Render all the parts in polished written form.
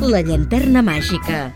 La llanterna màgica.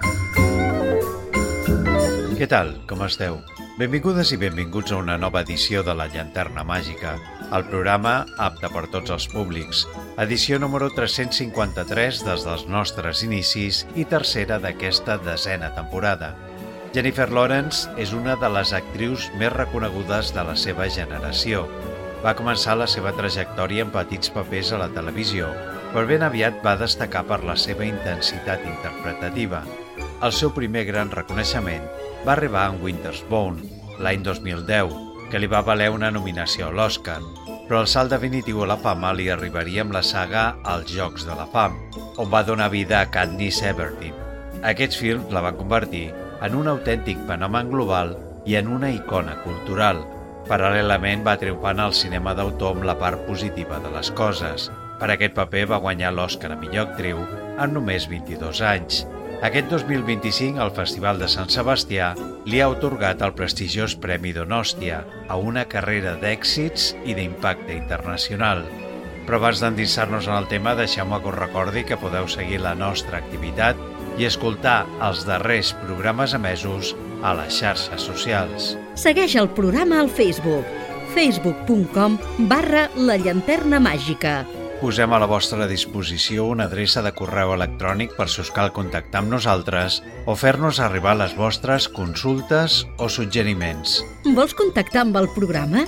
Què tal? Com esteu? Benvingudes i benvinguts a una nova edició de La llanterna màgica, el programa apte per tots els públics, edició número 353 des dels nostres inicis i tercera d'aquesta 10a temporada. Jennifer Lawrence és una de les actrius més reconegudes de la seva generació. Va començar la seva trajectòria en petits papers a la televisió, però ben aviat va destacar per la seva intensitat interpretativa. El seu primer gran reconeixement va arribar en Winter's Bone, l'any 2010, que li va valer una nominació a l'Oscar, però el salt definitiu a la fama li arribaria amb la saga Els Jocs de la Fam, on va donar vida a Katniss Everdeen. Aquests films la van convertir en un autèntic fenomen global i en una icona cultural. Paral·lelament va triomfar en el cinema d'autor amb la part positiva de les coses. Per aquest paper va guanyar l'Oscar a millor actriu amb només 22 anys. Aquest 2025, el Festival de Sant Sebastià li ha atorgat el prestigiós Premi Donòstia a una carrera d'èxits i d'impacte internacional. Però abans d'endinsar-nos en el tema, deixeu-me que us recordi que podeu seguir la nostra activitat i escoltar els darrers programes emesos a les xarxes socials. Segueix el programa al Facebook, facebook.com/La llanterna màgica. Posem a la vostra disposició una adreça de correu electrònic per si us cal contactar amb nosaltres o fer-nos arribar les vostres consultes o suggeriments. Vols contactar amb el programa?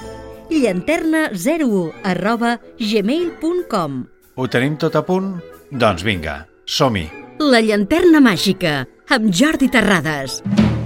llanterna0@gmail.com. Ho tenim tot a punt? Doncs vinga, som-hi! La llanterna màgica, amb Jordi Terrades.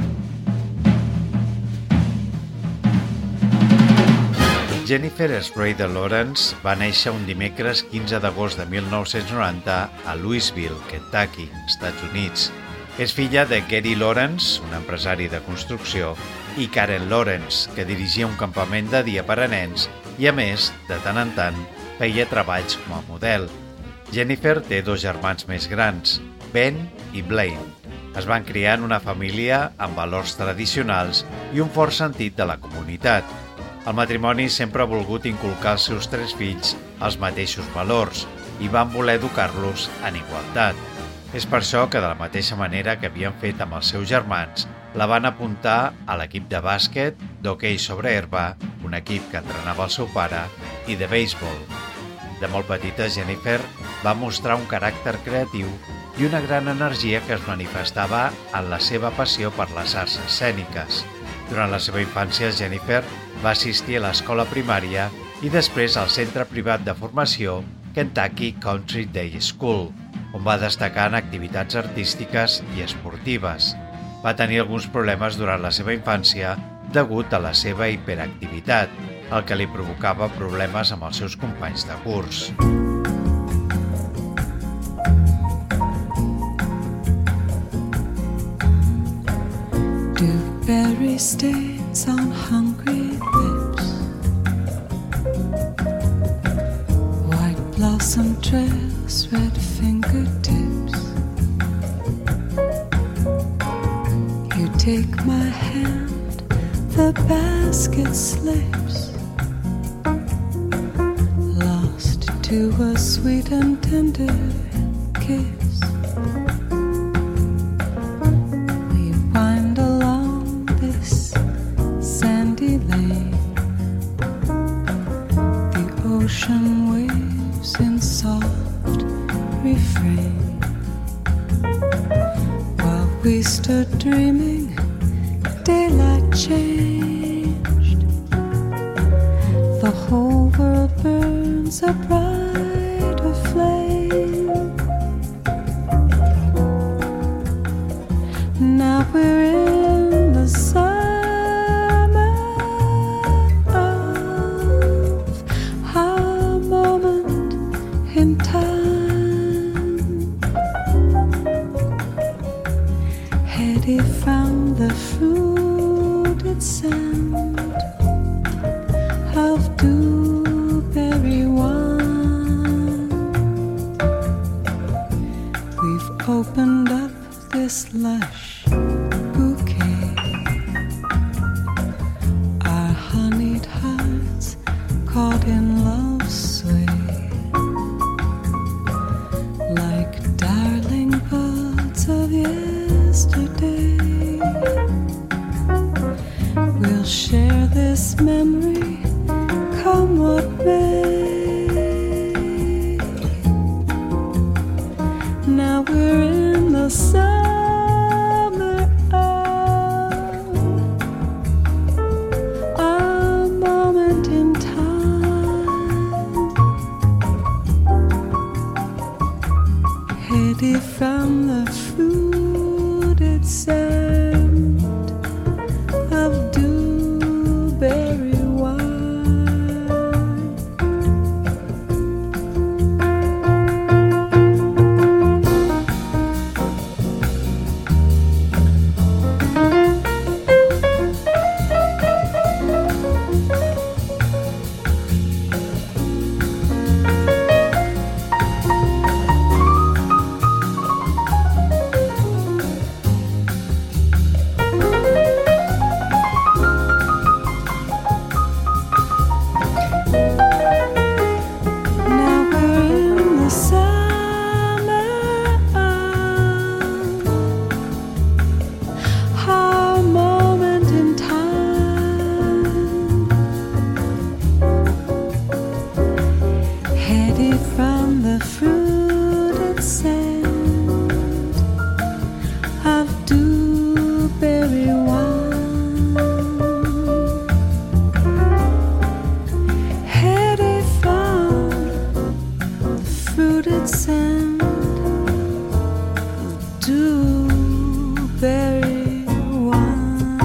Jennifer Schrader Lawrence va néixer un dimecres 15 d'agost de 1990 a Louisville, Kentucky, Estats Units. És filla de Gary Lawrence, un empresari de construcció, i Karen Lawrence, que dirigia un campament de dia per a nens i, a més, de tant en tant, feia treballs com a model. Jennifer té dos germans més grans, Ben i Blaine. Es van criar en una família amb valors tradicionals i un fort sentit de la comunitat. El matrimoni sempre ha volgut inculcar als seus 3 fills els mateixos valors i van voler educar-los en igualtat. És per això que, de la mateixa manera que havien fet amb els seus germans, la van apuntar a l'equip de bàsquet, d'hoquei sobre herba, un equip que entrenava el seu pare, i de béisbol. De molt petita, Jennifer va mostrar un caràcter creatiu i una gran energia que es manifestava en la seva passió per les arts escèniques. Durant la seva infància, Jennifer va assistir a l'escola primària i després al centre privat de formació Kentucky Country Day School, on va destacar en activitats artístiques i esportives. Va tenir alguns problemes durant la seva infància degut a la seva hiperactivitat, el que li provocava problemes amb els seus companys de curs. Berry stains on hungry lips, white blossom trails, red fingertips. You take my hand, the basket slips, lost to a sweet and tender kiss. Ocean waves in soft refrain, while we stood dreaming, daylight changed. The whole world burns a brighter flame. Now we're in the sun. From the fruited sand of dewberry wine, we've opened up this lush bouquet. Our honeyed hearts caught in love's sway, like darling buds We'll share this memory, come what may. Now we're in the summer of a moment in time, heady from the fruited sand of dewberry wine. From the fruited sand of dewberry wine, headed from the fruited sand of dewberry wine.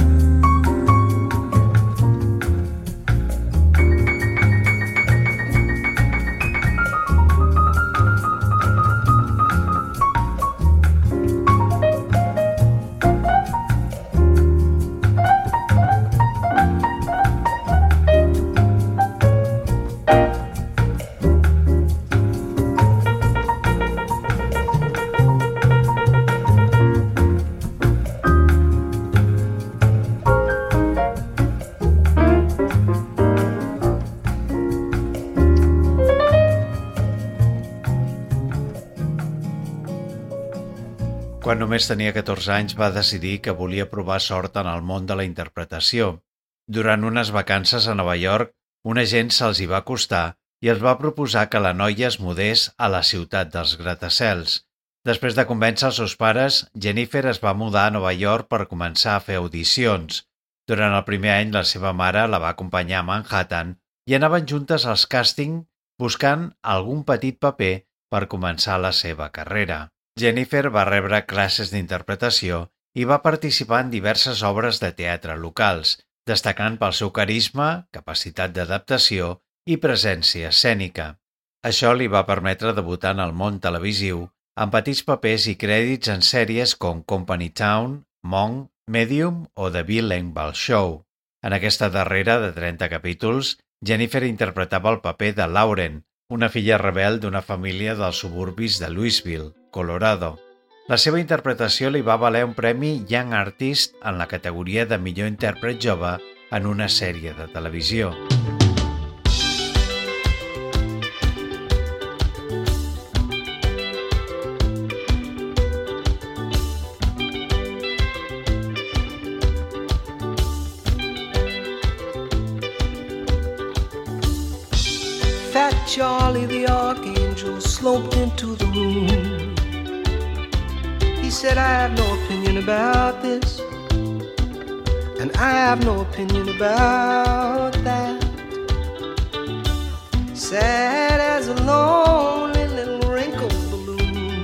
Quan només tenia 14 anys va decidir que volia provar sort en el món de la interpretació. Durant unes vacances a Nova York, un agent se'ls hi va acostar i els va proposar que la noia es mudés a la ciutat dels gratacels. Després de convèncer els seus pares, Jennifer es va mudar a Nova York per començar a fer audicions. Durant el primer any, la seva mare la va acompanyar a Manhattan i anaven juntes als càstings buscant algun petit paper per començar la seva carrera. Jennifer va rebre classes d'interpretació i va participar en diverses obres de teatre locals, destacant pel seu carisma, capacitat d'adaptació i presència escènica. Això li va permetre debutar en el món televisiu amb petits papers i crèdits en sèries com Company Town, Monk, Medium o The Bill Engvall Show. En aquesta darrera, de 30 capítols, Jennifer interpretava el paper de Lauren, una filla rebel d'una família dels suburbis de Louisville, Colorado. La seva interpretació li va valer un premi Young Artist en la categoria de millor intèrpret jove en una sèrie de televisió. Fat Charlie the Archangel sloped into the room. He said, I have no opinion about this, and I have no opinion about that. Sad as a lonely little wrinkled balloon.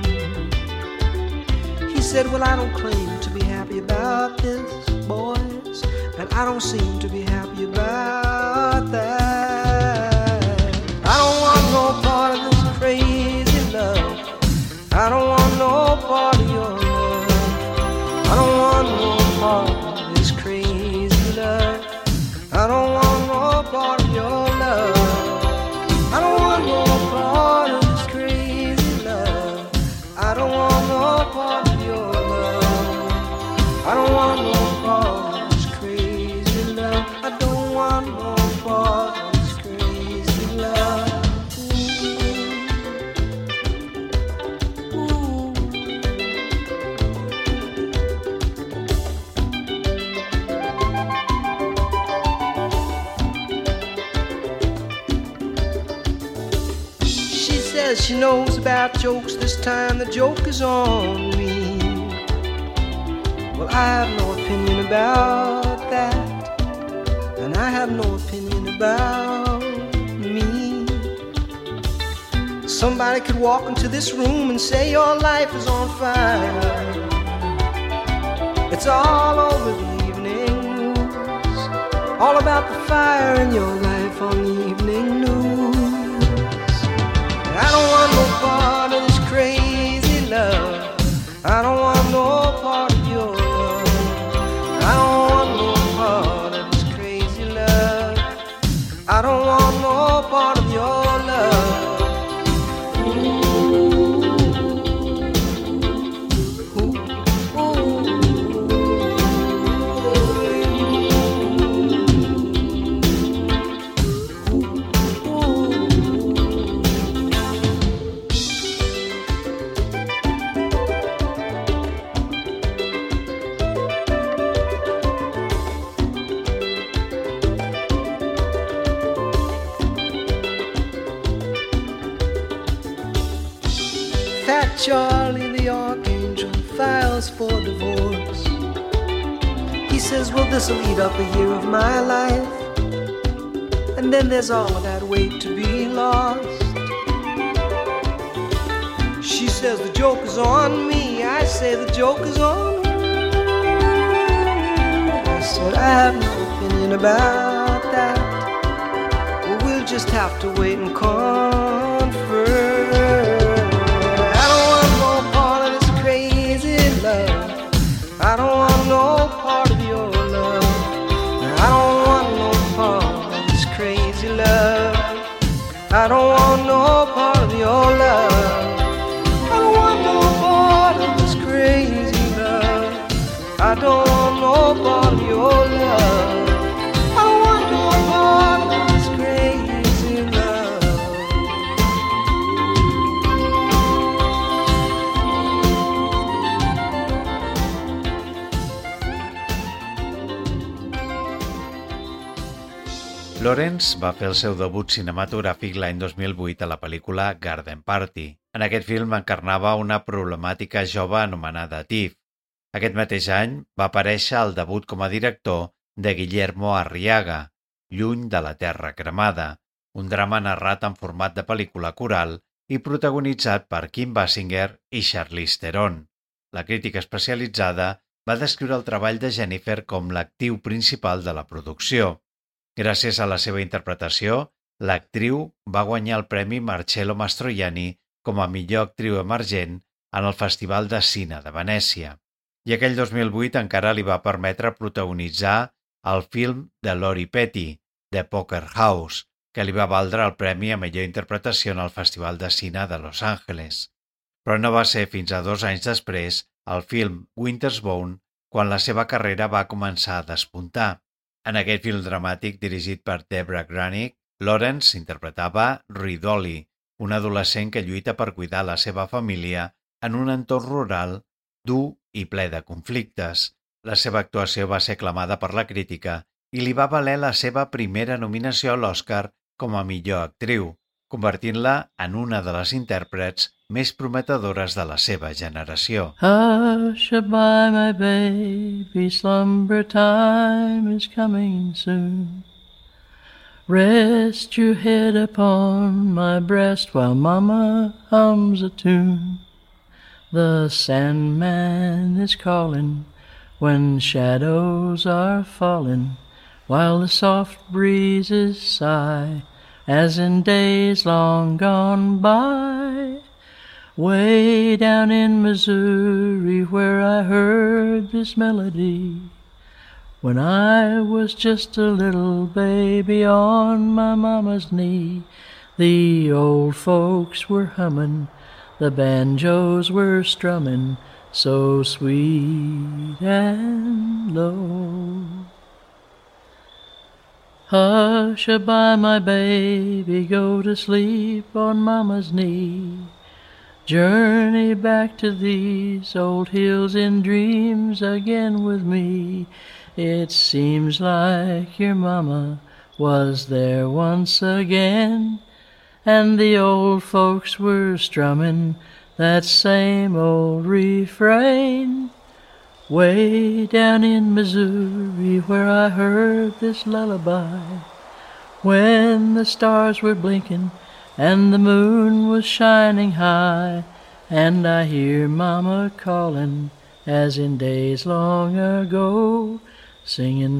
He said, well, I don't claim to be happy about this, boys, and I don't seem to be happy about that. I don't want no part of this crazy love. I don't want no part of your love. I don't want no part of this crazy love. I don't want no part of your love. I don't want no part of this crazy love. I don't want no part of your love. I don't want no part of this crazy love. I don't want no says she knows about jokes. This time the joke is on me. Well, I have no opinion about that, and I have no opinion about me. Somebody could walk into this room and say your life is on fire. It's all over the evening news, all about the fire in your life on the evening news. I don't want no part of this crazy love. I don't want no part of your love. I don't want no part of this crazy love. I don't want no part of your love. Fat Charlie the Archangel files for divorce. He says, well, this'll eat up a year of my life, and then there's all of that weight to be lost. She says the joke is on me. I say the joke is on her. I said I have no opinion about that. Well, we'll just have to wait and confer. I don't want no part of your love. I don't want no part of this crazy love. I don't want no part of your love. I don't want no part of this crazy love. I don't want no part of your love. I don't want no part of this crazy love. Lawrence va fer el seu debut cinematogràfic l'any 2008 a la pel·lícula Garden Party. En aquest film encarnava una problemàtica jove anomenada Tiff. Aquest mateix any va aparèixer al debut com a director de Guillermo Arriaga, Lluny de la Terra Cremada, un drama narrat en format de pel·lícula coral i protagonitzat per Kim Basinger i Charlize Theron. La crítica especialitzada va descriure el treball de Jennifer com l'actiu principal de la producció. Gràcies a la seva interpretació, l'actriu va guanyar el Premi Marcello Mastroianni com a millor actriu emergent en el Festival de Cine de Venècia. I aquell 2008 encara li va permetre protagonitzar el film de Lori Petty, The Poker House, que li va valdre el premi a millor interpretació en el Festival de Cine de Los Angeles. Però no va ser fins a 2 anys després, al film Winter's Bone, quan la seva carrera va començar a despuntar. En aquest film dramàtic dirigit per Debra Granik, Lawrence interpretava Ridoli, un adolescent que lluita per cuidar la seva família en un entorn rural dur i ple de conflictes. La seva actuació va ser aclamada per la crítica i li va valer la seva primera nominació a l'Oscar com a millor actriu, convertint-la en una de les intèrprets més prometedores de la seva generació. Hush-a-bye, my baby, slumber time is coming soon. Rest your head upon my breast while Mama hums a tune. The Sandman is calling when shadows are falling, while the soft breezes sigh as in days long gone by. Way down in Missouri where I heard this melody, when I was just a little baby on my mama's knee, the old folks were humming, the banjos were strumming, so sweet and low. Hush-a-bye, my baby, go to sleep on mama's knee. Journey back to these old hills in dreams again with me. It seems like your mama was there once again, and the old folks were strumming that same old refrain. Way down in Missouri where I heard this lullaby, when the stars were blinking and the moon was shining high, and I hear Mama calling as in days long ago, singing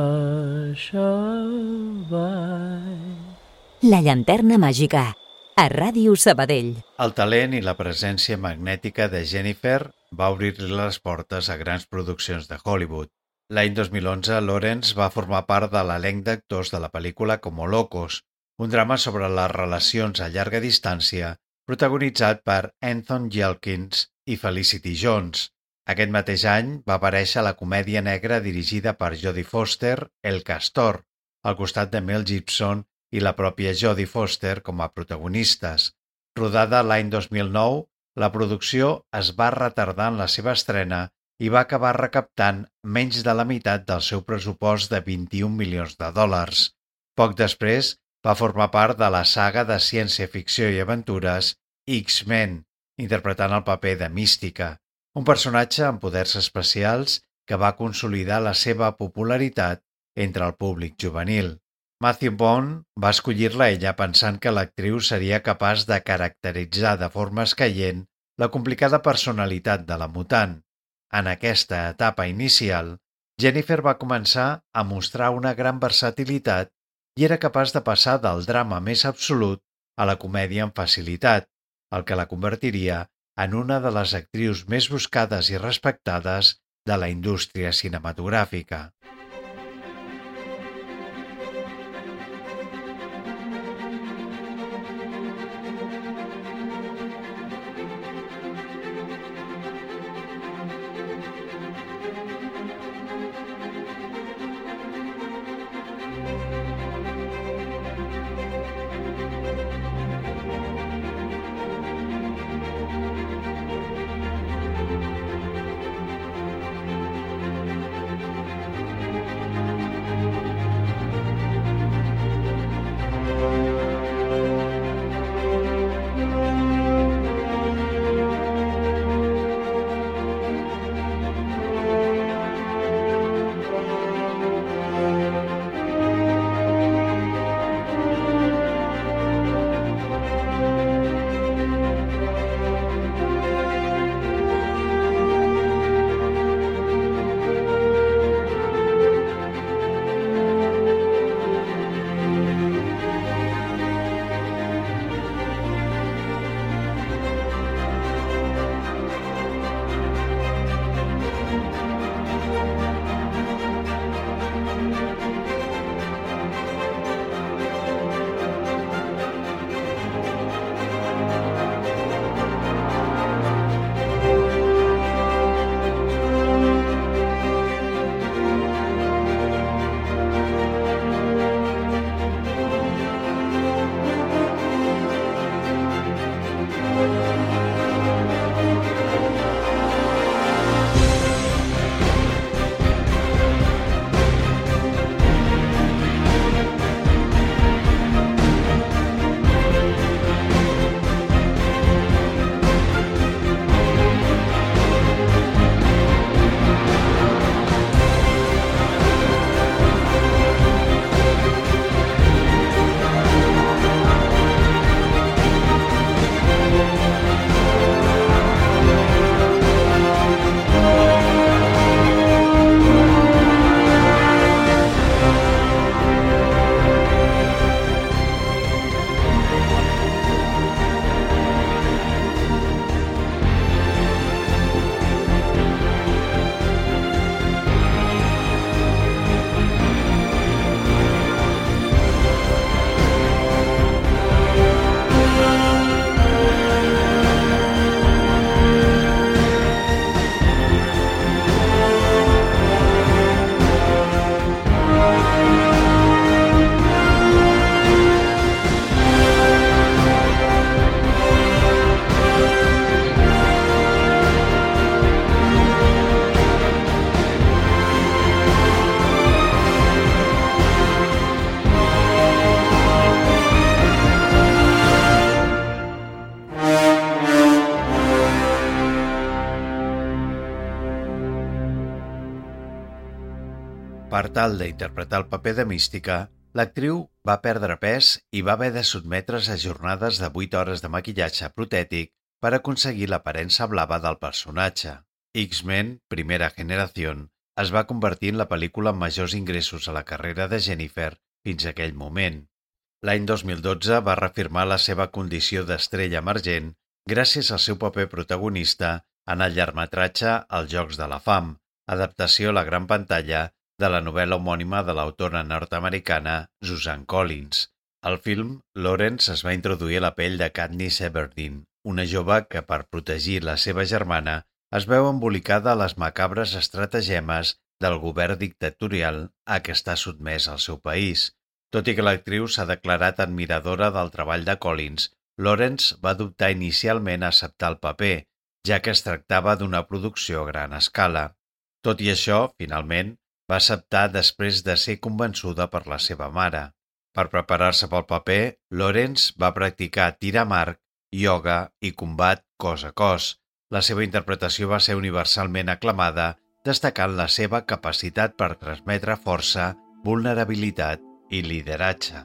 hush-a-bye. La llanterna màgica, a Ràdio Sabadell. El talent i la presència magnètica de Jennifer va obrir-li les portes a grans produccions de Hollywood. L'any 2011, Lawrence va formar part de l'elenc d'actors de la pel·lícula Como Locos, un drama sobre les relacions a llarga distància protagonitzat per Anthony Yelkins i Felicity Jones. Aquest mateix any va aparèixer a la comèdia negra dirigida per Jodie Foster, El Castor, al costat de Mel Gibson i la pròpia Jodie Foster com a protagonistes. Rodada l'any 2009, la producció es va retardar en la seva estrena i va acabar recaptant menys de la meitat del seu pressupost de $21 milions. Poc després, va formar part de la saga de ciència-ficció i aventures X-Men, interpretant el paper de Mística, un personatge amb poders especials que va consolidar la seva popularitat entre el públic juvenil. Matthew Vaughn va escollir-la a ella pensant que l'actriu seria capaç de caracteritzar de forma escaient la complicada personalitat de la mutant. En aquesta etapa inicial, Jennifer va començar a mostrar una gran versatilitat i era capaç de passar del drama més absolut a la comèdia amb facilitat, el que la convertiria en una de les actrius més buscades i respectades de la indústria cinematogràfica. Per tal d'interpretar el paper de Mística, l'actriu va perdre pes i va haver de sotmetre's a jornades de 8 hores de maquillatge protètic per aconseguir l'aparença blava del personatge. X-Men, Primera Generació, es va convertir en la pel·lícula amb majors ingressos a la carrera de Jennifer fins a aquell moment. L'any 2012 va reafirmar la seva condició d'estrella emergent gràcies al seu paper protagonista en el llargmetratge Els Jocs de la Fam, adaptació a la gran pantalla de la novel·la homònima de l'autora nord-americana Suzanne Collins. Al film, Lawrence es va introduir a la pell de Katniss Everdeen, una jove que, per protegir la seva germana, es veu embolicada a les macabres estratagemes del govern dictatorial a què està sotmès el seu país. Tot i que l'actriu s'ha declarat admiradora del treball de Collins, Lawrence va dubtar inicialment a acceptar el paper, ja que es tractava d'una producció a gran escala. Tot i això, finalment, va acceptar després de ser convençuda per la seva mare. Per preparar-se pel paper, Lawrence va practicar tir amb arc, ioga i combat cos a cos. La seva interpretació va ser universalment aclamada, destacant la seva capacitat per transmetre força, vulnerabilitat i lideratge.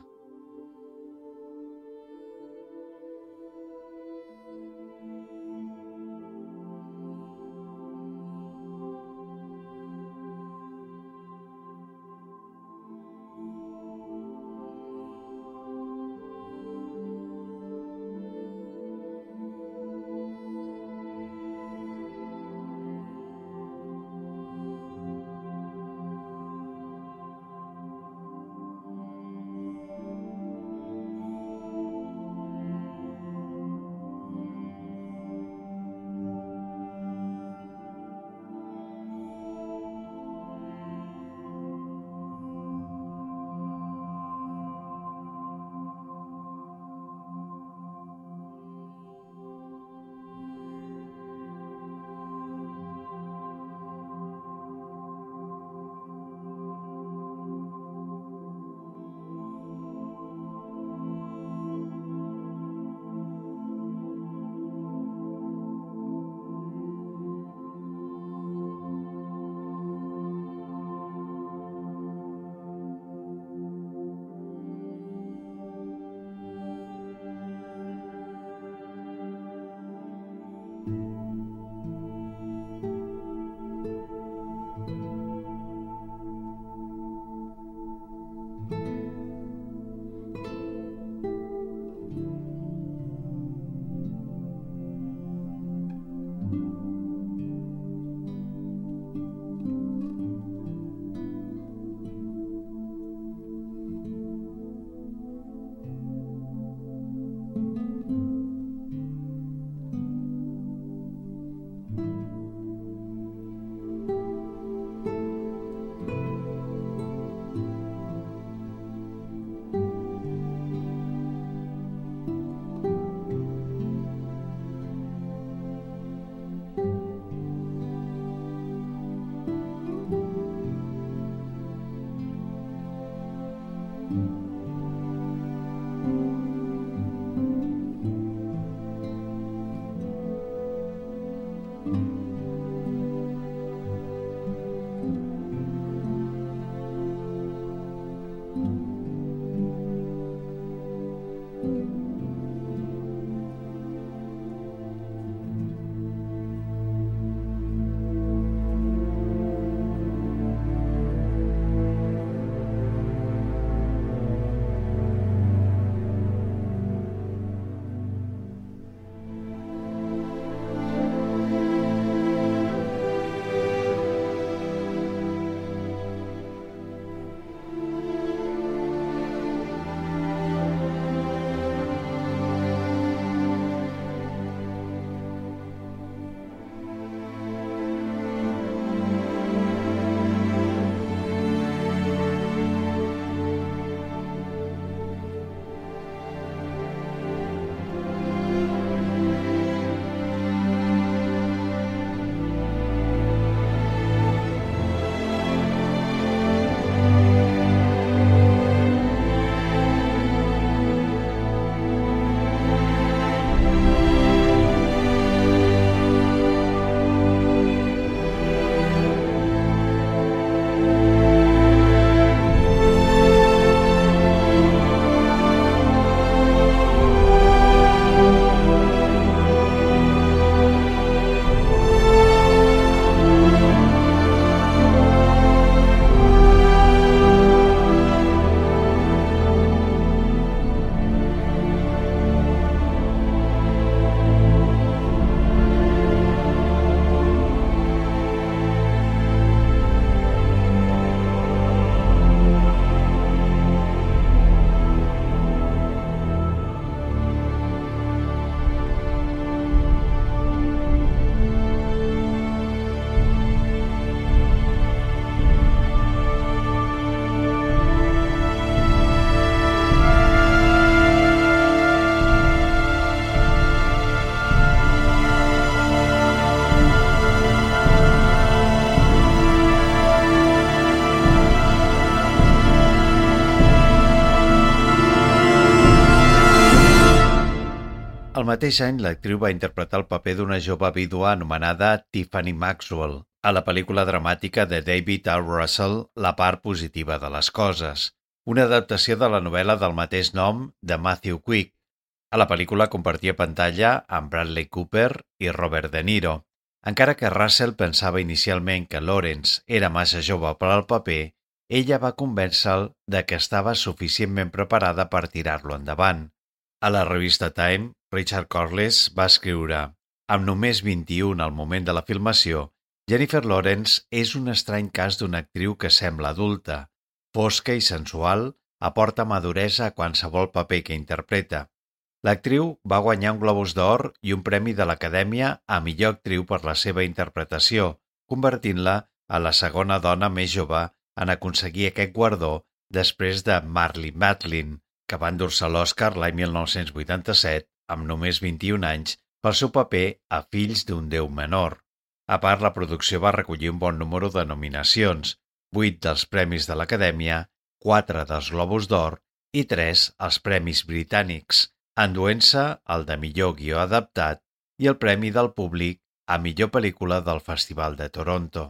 mateix any, l'actriu va interpretar el paper d'una jove vídua anomenada Tiffany Maxwell a la pel·lícula dramàtica de David R. Russell, La part positiva de les coses, una adaptació de la novel·la del mateix nom de Matthew Quick. A la pel·lícula compartia pantalla amb Bradley Cooper i Robert De Niro. Encara que Russell pensava inicialment que Lawrence era massa jove per al paper, ella va convèncer-lo de que estava suficientment preparada per tirar-lo endavant. A la revista Time, Richard Corliss va escriure: amb només 21 al moment de la filmació, Jennifer Lawrence és un estrany cas d'una actriu que sembla adulta, fosca i sensual, aporta maduresa a qualsevol paper que interpreta. L'actriu va guanyar un Globus d'Or i un premi de l'Acadèmia a millor actriu per la seva interpretació, convertint-la a la segona dona més jove en aconseguir aquest guardó després de Marlee Matlin, que va endur-se l'Oscar l'any 1987, amb només 21 anys, pel seu paper a Fills d'un déu menor. A part, la producció va recollir un bon número de nominacions, 8 dels Premis de l'Acadèmia, 4 dels Globus d'Or i 3 als Premis Britànics, enduent-se el de millor guió adaptat i el Premi del Públic a millor pel·lícula del Festival de Toronto.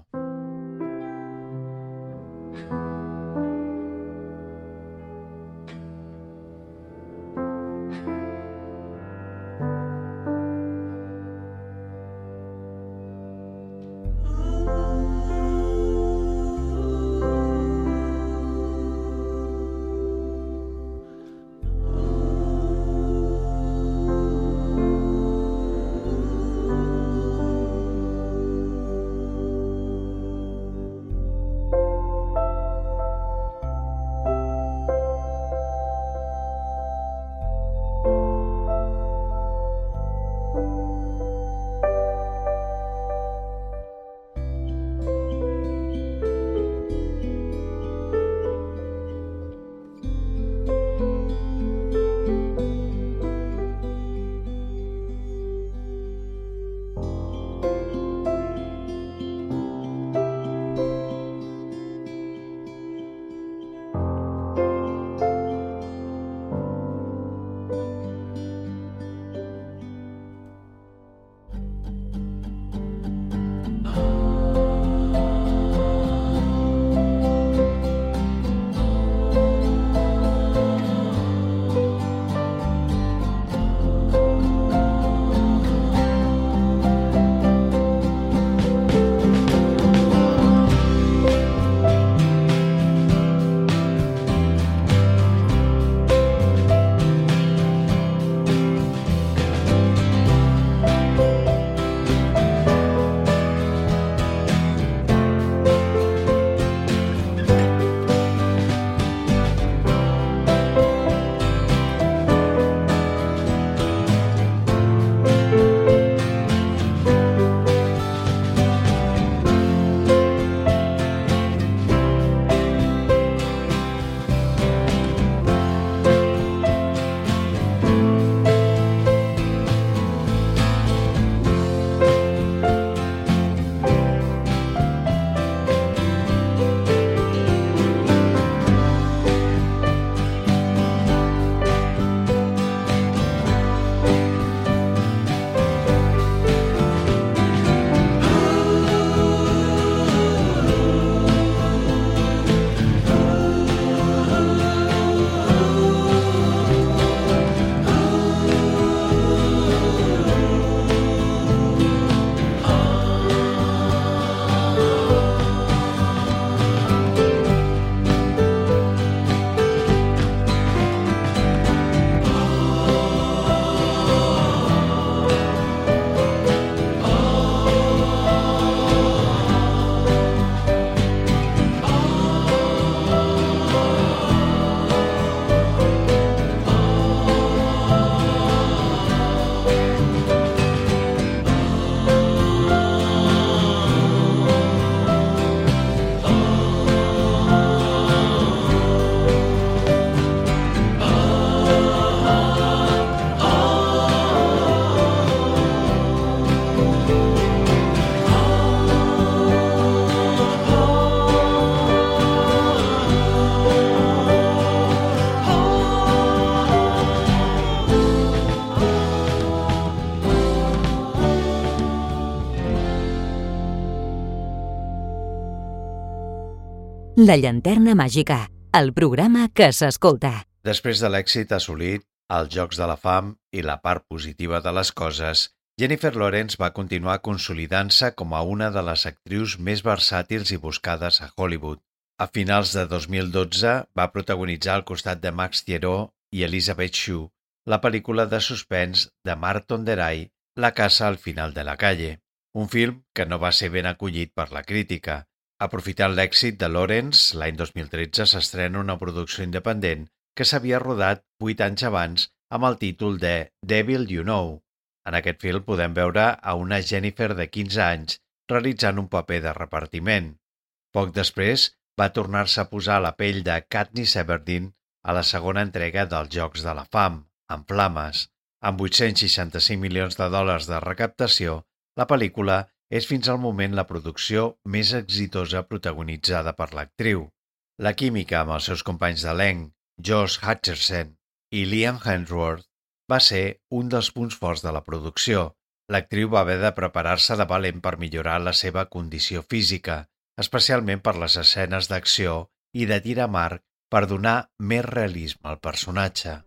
La llanterna màgica, el programa que s'escolta. Després de l'èxit assolit, els Jocs de la Fam i la part positiva de les coses, Jennifer Lawrence va continuar consolidant-se com a una de les actrius més versàtils i buscades a Hollywood. A finals de 2012 va protagonitzar al costat de Max Thieriot i Elizabeth Shue la pel·lícula de suspens de Martin Deray, La casa al final de la calle, un film que no va ser ben acollit per la crítica. Aprofitant l'èxit de Lawrence, l'any 2013 s'estrena una producció independent que s'havia rodat 8 anys abans amb el títol de Devil You Know. En aquest film podem veure a una Jennifer de 15 anys realitzant un paper de repartiment. Poc després, va tornar-se a posar la pell de Katniss Everdeen a la segona entrega dels Jocs de la Fam, En flames. Amb 865 milions de dòlars de recaptació, la pel·lícula és fins al moment la producció més exitosa protagonitzada per l'actriu. La química amb els seus companys d'elenc, Josh Hutcherson i Liam Hemsworth, va ser un dels punts forts de la producció. L'actriu va haver de preparar-se de valent per millorar la seva condició física, especialment per les escenes d'acció i de tir amb arc per donar més realisme al personatge.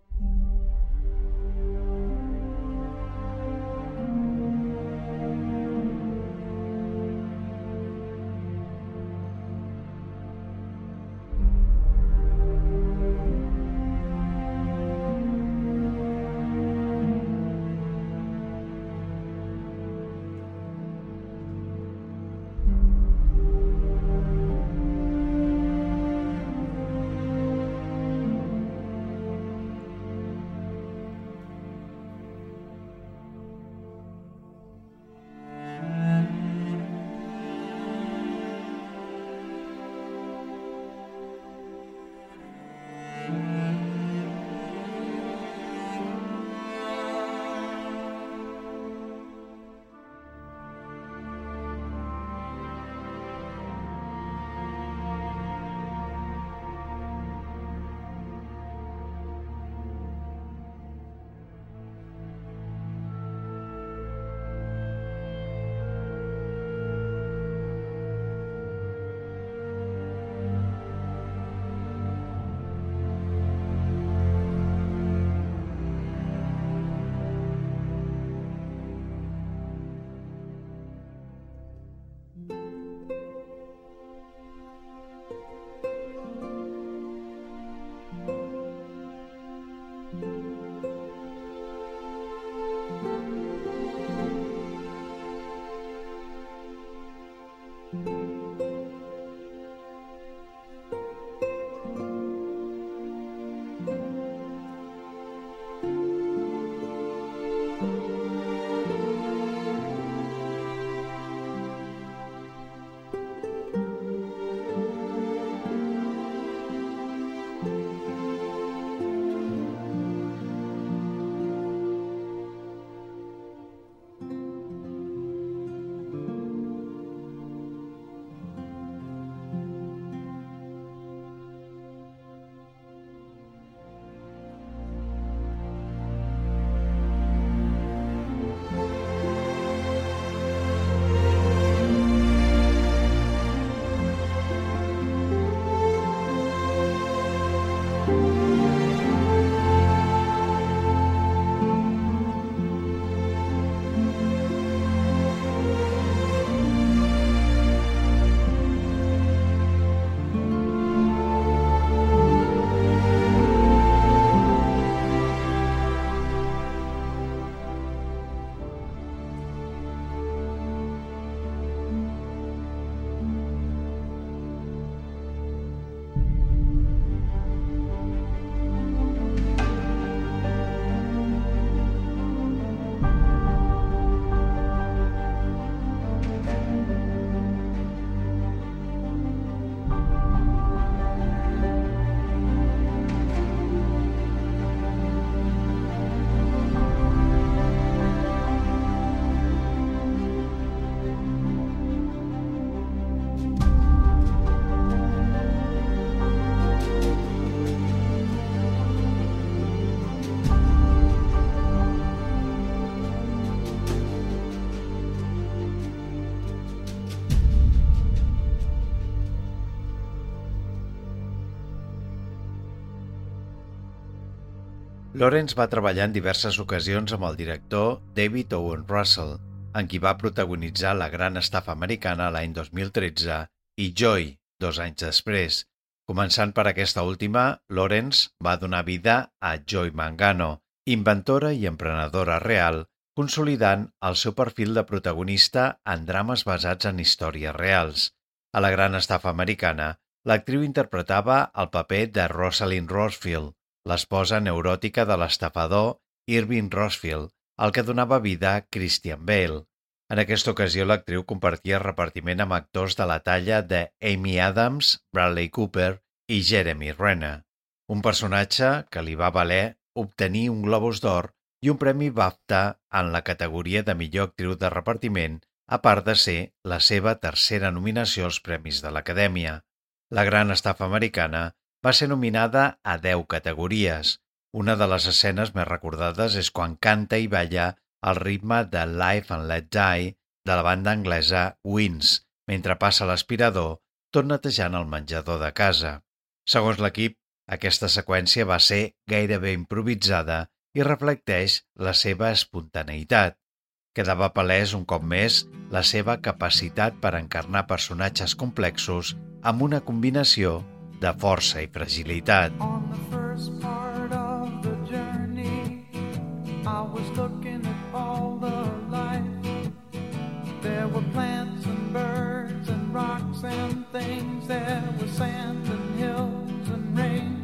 Lawrence va treballar en diverses ocasions amb el director David Owen Russell, en qui va protagonitzar La gran estafa americana l'any 2013 i Joy, 2 anys després. Començant per aquesta última, Lawrence va donar vida a Joy Mangano, inventora i emprenedora real, consolidant el seu perfil de protagonista en drames basats en històries reals. A La gran estafa americana, l'actriu interpretava el paper de Rosalind Rossfield, l'esposa neuròtica de l'estafador Irving Rossfield, el que donava vida a Christian Bale. En aquesta ocasió, l'actriu compartia repartiment amb actors de la talla de Amy Adams, Bradley Cooper i Jeremy Renner, un personatge que li va valer obtenir un Globus d'Or i un premi BAFTA en la categoria de millor actriu de repartiment, a part de ser la seva tercera nominació als Premis de l'Acadèmia. La gran estafa americana va ser nominada a 10 categories. Una de les escenes més recordades és quan canta i balla al ritme de Live and Let Die de la banda anglesa Wings, mentre passa l'aspirador, tot netejant el menjador de casa. Segons l'equip, aquesta seqüència va ser gairebé improvisada i reflecteix la seva espontaneïtat. Quedava palès un cop més la seva capacitat per encarnar personatges complexos amb una combinació de força i fragilitat. On the first part of the journey, I was looking at all the life. There were plants and birds and rocks and things. There was sand and hills and rain.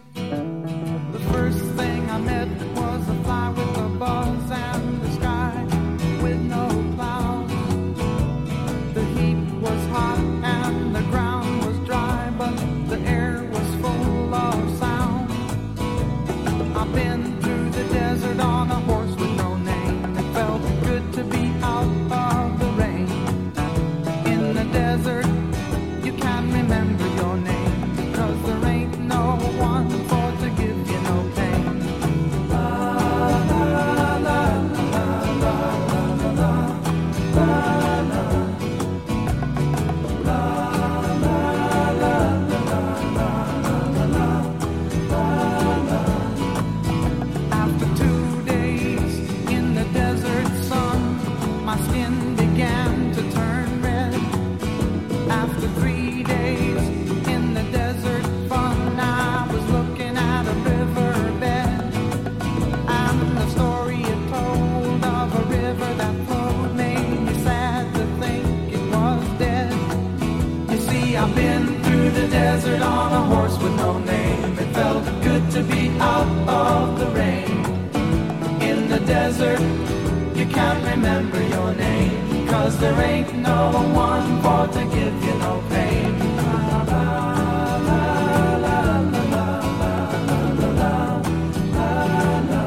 The first thing I met was a fly with a buzz and the sky with no clouds. The heat was hot and the ground was dry, but the air was full of sound. I've been through the desert on a horse with no name. It felt good to be out of the rain. In the desert, you can't remember your name, 'cause there ain't no one for to give you no pain. La la la la la la la la la. After 2 days in the desert sun, my skin began to turn red. After 3 days in the desert fun, I was looking at a riverbed, and the story it told of a river that flowed made me sad to think it was dead. You see, I've been through the desert on a horse with no name. It felt good to be out of the rain. In the desert, you can't remember your name, 'cause there ain't no one for to give you no pain. La, la, la, la, la, la, la, la, la,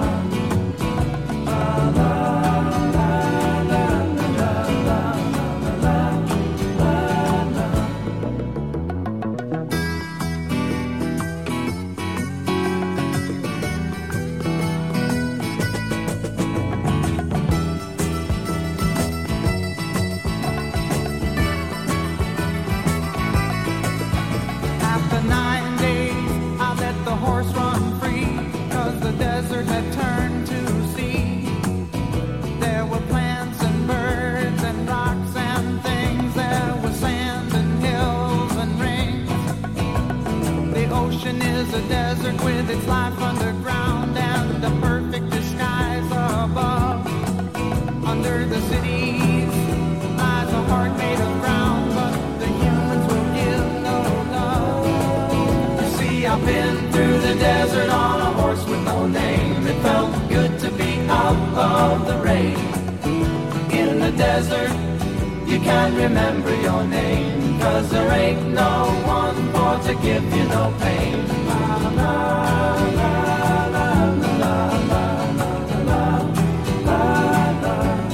After 9 days, I let the horse run free, 'cause the desert had turned to sea. There were plants and birds and rocks and things. There was sand and hills and rings. The ocean is a desert with its life underground and a perfect disguise above. Under the cities lies a heart made of ground, but the humans will give no love. You see, I've been through the desert on a horse with no name. It felt good to be out of the rain. In the desert, you can't remember your name, 'cause there ain't no one for to give you no pain. La, la, la, la, la, la, la, la, la,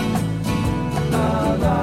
la,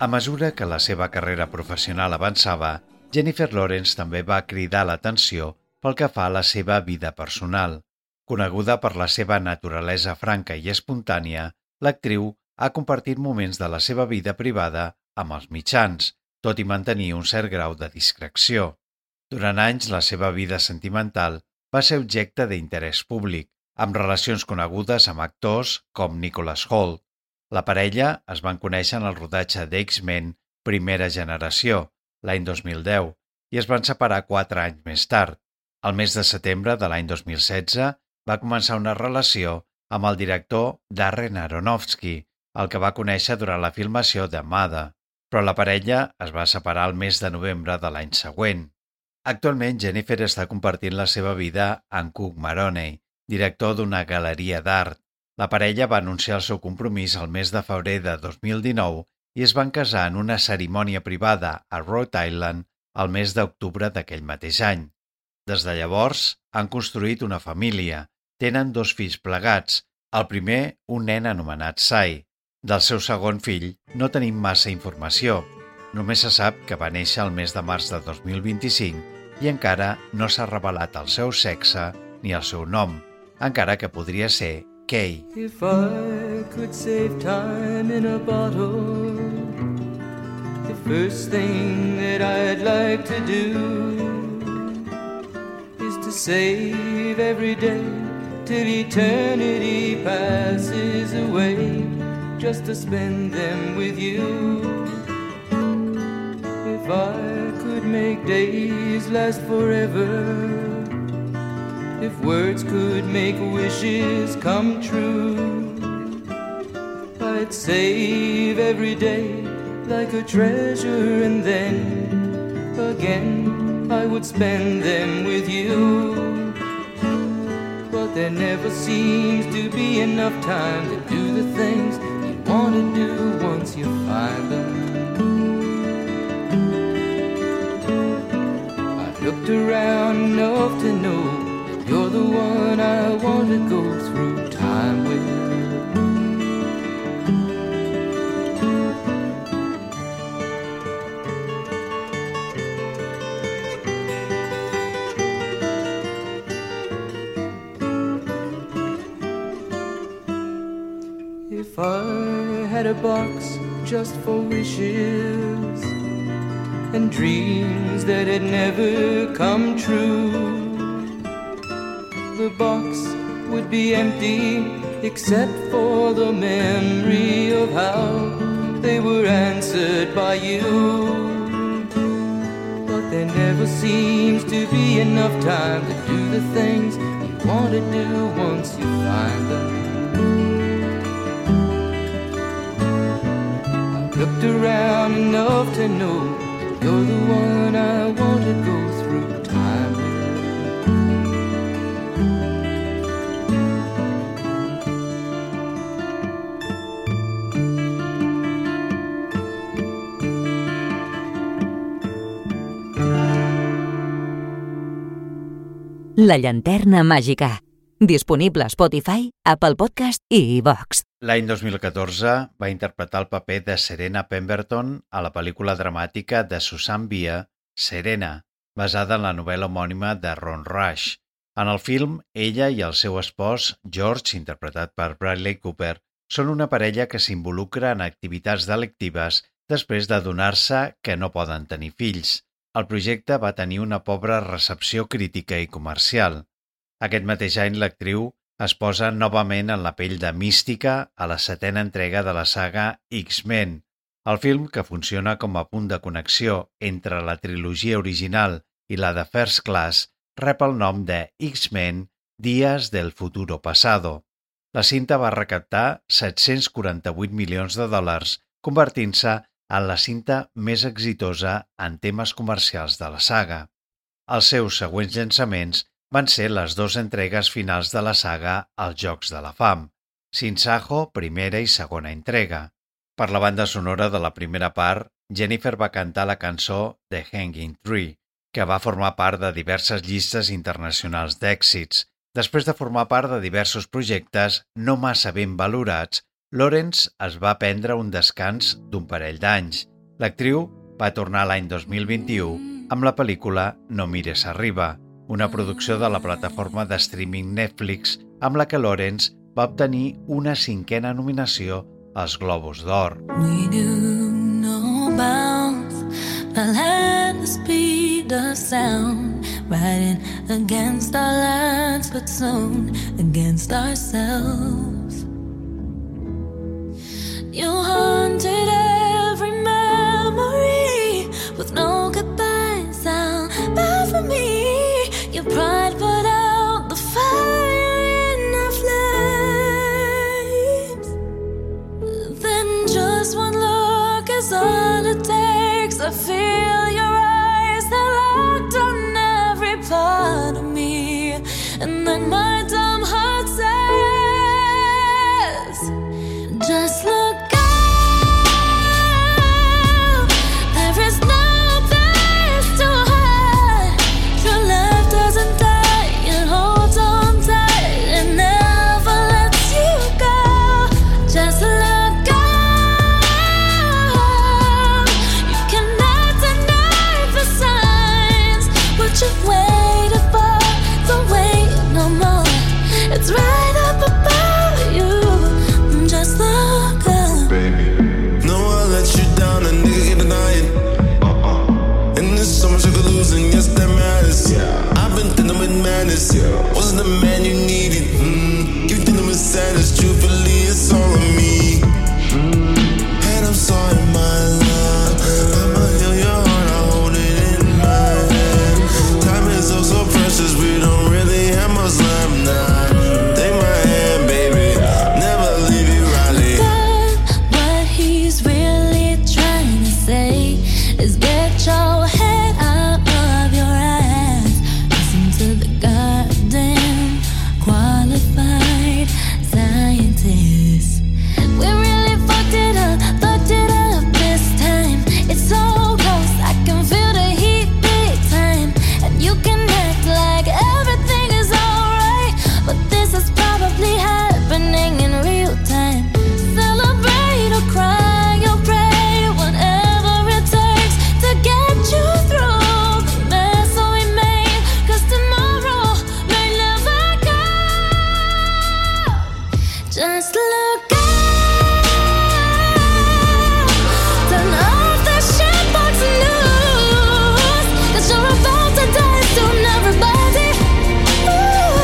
A mesura que la seva carrera professional avançava, Jennifer Lawrence també va cridar l'atenció pel que fa a la seva vida personal. Coneguda per la seva naturalesa franca i espontània, l'actriu ha compartit moments de la seva vida privada amb els mitjans, tot i mantenir un cert grau de discreció. Durant anys, la seva vida sentimental va ser objecte d'interès públic, amb relacions conegudes amb actors com Nicholas Hoult. La parella es van conèixer en el rodatge d'X-Men Primera Generació, l'any 2010, i es van separar 4 anys més tard. Al mes de setembre de l'any 2016 va començar una relació amb el director Darren Aronofsky, el que va conèixer durant la filmació de Mother, però la parella es va separar el mes de novembre de l'any següent. Actualment, Jennifer està compartint la seva vida amb Cook Maroney, director d'una galeria d'art. La parella va anunciar el seu compromís el mes de febrer de 2019 i es van casar en una cerimònia privada a Rhode Island el mes d'octubre d'aquell mateix any. Des de llavors, han construït una família. Tenen 2 fills plegats, el primer un nen anomenat Sai. Del seu segon fill no tenim massa informació. Només se sap que va néixer el mes de març de 2025 i encara no s'ha revelat el seu sexe ni el seu nom, encara que podria ser Kay. If I could save time in a bottle, the first thing that I'd like to do is to save every day till eternity passes away, just to spend them with you. If I could make days last forever, if words could make wishes come true, I'd save every day like a treasure, and then again I would spend them with you. But there never seems to be enough time to do the things you want to do once you find them. I've looked around enough to know you're the one I want to go through time with. If I had a box just for wishes and dreams that had never come true, the box would be empty except for the memory of how they were answered by you. But there never seems to be enough time to do the things you want to do once you find them. I've looked around enough to know you're the one I want to go through time with. La llanterna màgica. Disponible a Spotify, Apple Podcast i iVoox. L'any 2014 va interpretar el paper de Serena Pemberton a la pel·lícula dramàtica de Susan Bier, Serena, basada en la novel·la homònima de Ron Rush. En el film, ella i el seu espòs, George, interpretat per Bradley Cooper, són una parella que s'involucra en activitats delictives després d'adonar-se que no poden tenir fills. El projecte va tenir una pobra recepció crítica i comercial. Aquest mateix any l'actriu es posa novament en la pell de Mística a la 7ª entrega de la saga X-Men. El film, que funciona com a punt de connexió entre la trilogia original i la de First Class, rep el nom de X-Men Días del Futuro Pasado. La cinta va recaptar 748 milions de dòlars, convertint-se en la cinta més exitosa en temes comercials de la saga. Els seus següents llançaments van ser les 2 entregues finals de la saga als Jocs de la Fam, Sin Sajo, primera i segona entrega. Per la banda sonora de la primera part, Jennifer va cantar la cançó The Hanging Tree, que va formar part de diverses llistes internacionals d'èxits. Després de formar part de diversos projectes no massa ben valorats, Lawrence es va prendre un descans d'un parell d'anys L'actriu va tornar l'any 2021 amb la pel·lícula No mires arriba, una producció de la plataforma de streaming Netflix amb la que Lawrence va obtenir una 5a nominació als Globus d'Or. We knew no bounds, fell at the speed of sound, riding against our lines, but soon against ourselves. You haunted every memory with no goodbye sound bad for me. Your pride put out the fire in our flames. Then just one look is all it takes. I feel your eyes, they're locked on every part of me. And then my dumb heart says, just look out. There is no place to hide. Your love doesn't die, it holds on tight and never lets you go. Just look out. You cannot deny the signs. What you've waited for, don't wait no more. It's right up above you. Just look up. No, I let you down, a nigga get denying. And there's so much I could lose, and yes, that matters. I've been dealing with madness. Wasn't the man you needed. You dealing with sadness. Truthfully, it's all on me. And I'm sorry, my love. I'ma heal your heart, I hold it in my hand. Time is oh so precious, we don't really have much left now. Take my hand, baby. Never leave you, Riley. What he's really trying to say is get your head out of your ass. Listen to the goddamn qualified scientists. We really fucked it up this time. It's so close, I can feel the heat big time. And you can act like everything is alright, but this is probably happening in real time. Celebrate or cry or pray, whatever it takes to get you through the mess that we made. 'Cause tomorrow may never come. Just look out. Turn off the shitbox news, 'cause you're about to die soon, everybody. Look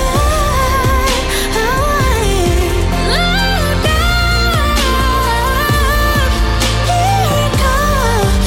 out. Here it comes.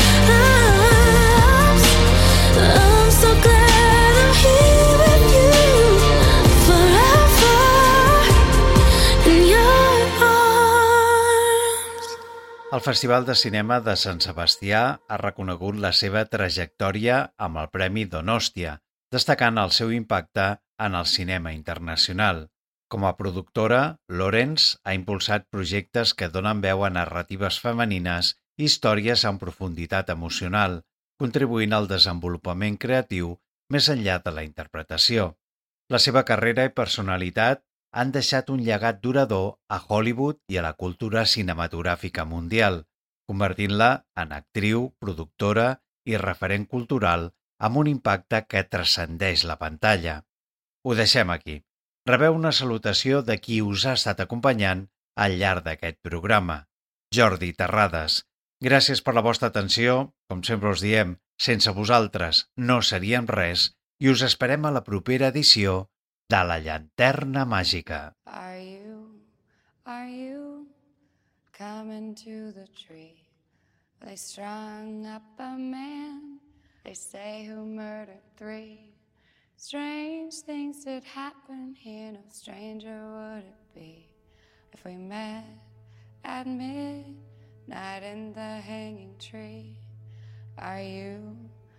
I'm so glad I'm here with you forever in your arms. El Festival de Cinema de Sant Sebastià ha reconegut la seva trajectòria amb el Premi Donòstia, destacant el seu impacte en el cinema internacional. Com a productora, Lawrence ha impulsat projectes que donen veu a narratives femenines i històries amb profunditat emocional, contribuint al desenvolupament creatiu més enllà de la interpretació. La seva carrera i personalitat han deixat un llegat durador a Hollywood i a la cultura cinematogràfica mundial, convertint-la en actriu, productora i referent cultural amb un impacte que transcendeix la pantalla. Ho deixem aquí. Rebeu una salutació de qui us ha estat acompanyant al llarg d'aquest programa. Jordi Terrades. Gràcies per la vostra atenció. Com sempre us diem, sense vosaltres no seríem res i us esperem a la propera edició de La Llanterna Màgica. Are you coming to the tree? They strung up a man, they say, who murdered 3. Strange things did happen here, no stranger would it be if we met at midnight in the hanging tree. Are you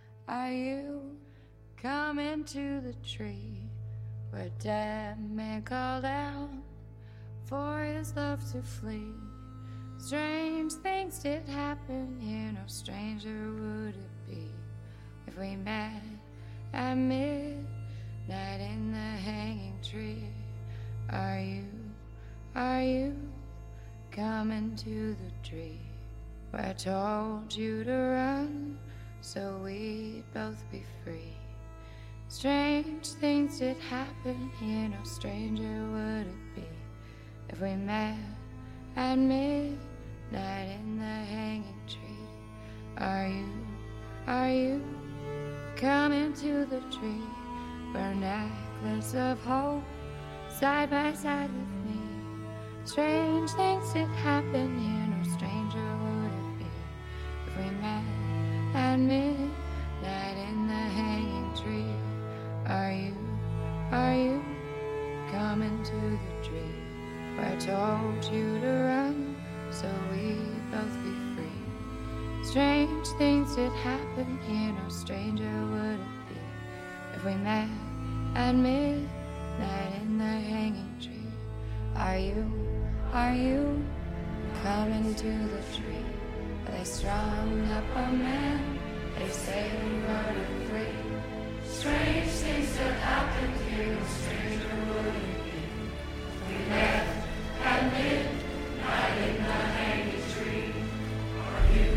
coming to the tree where dead man called out for his love to flee? Strange things did happen here, no stranger would it be if we met at midnight in the hanging tree. Are you coming to the tree where I told you to run so we'd both be free. Strange things did happen here, no stranger would it be if we met at midnight in the hanging tree. Are you coming to the tree? Wear a necklace of hope side by side with me. Strange things did happen here, no stranger would it be if we met at midnight in the hanging tree. Are you coming to the tree where I told you to run so we'd both be free? Strange things did happen here, no stranger would it be if we met at midnight in the hanging tree. Are you coming to the tree where they strung up a man, they say he murdered 3? Strange things that happened here, no stranger would it be if we met at midnight in the hanging tree. Are you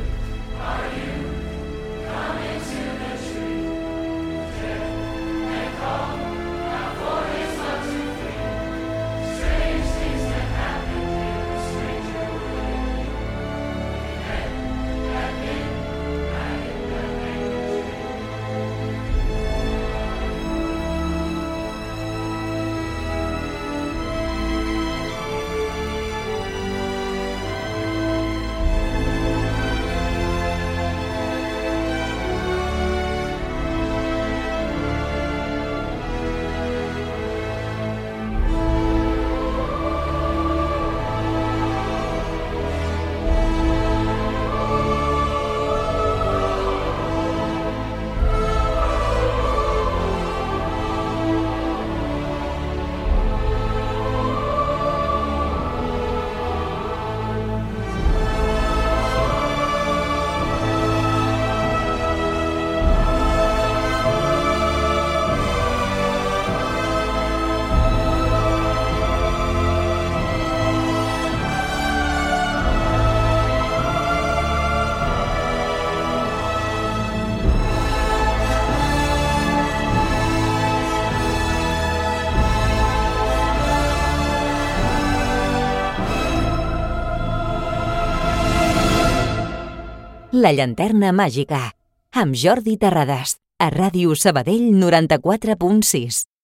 coming to the tree? Death and call out for his love to free. Strange things that happened here, no stranger would it be if we met at midnight in the hanging tree. La llanterna màgica, amb Jordi Terrades, a Ràdio Sabadell 94.6.